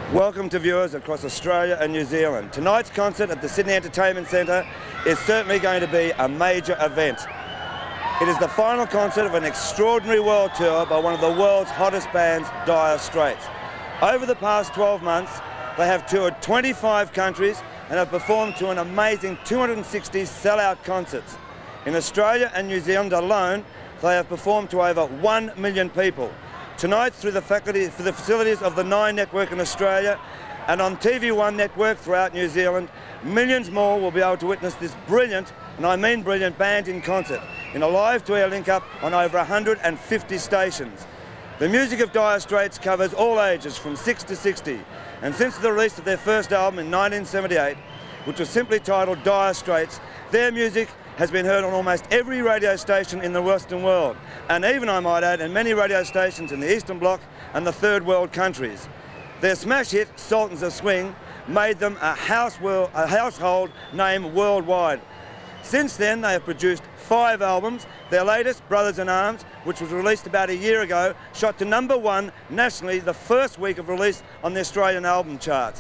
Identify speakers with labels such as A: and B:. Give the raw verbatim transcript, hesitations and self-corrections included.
A: Welcome to viewers across Australia and New Zealand. Tonight's concert at the Sydney Entertainment Centre is certainly going to be a major event. It is the final concert of an extraordinary world tour by one of the world's hottest bands, Dire Straits. Over the past twelve months, they have toured twenty-five countries and have performed to an amazing two hundred sixty sell-out concerts. In Australia and New Zealand alone, they have performed to over one million people. Tonight, through the, faculty, through the facilities of the Nine Network in Australia and on T V one Network throughout New Zealand, millions more will be able to witness this brilliant, and I mean brilliant, band in concert in a live-to-air link-up on over one hundred fifty stations. The music of Dire Straits covers all ages from six to sixty, and since the release of their first album in nineteen seventy-eight, which was simply titled Dire Straits, their music has been heard on almost every radio station in the Western world, and even, I might add, in many radio stations in the Eastern Bloc and the Third World countries. Their smash hit, Sultans of Swing, made them a, house world, a household name worldwide. Since then, they have produced five albums. Their latest, Brothers in Arms, which was released about a year ago, shot to number one nationally the first week of release on the Australian album charts.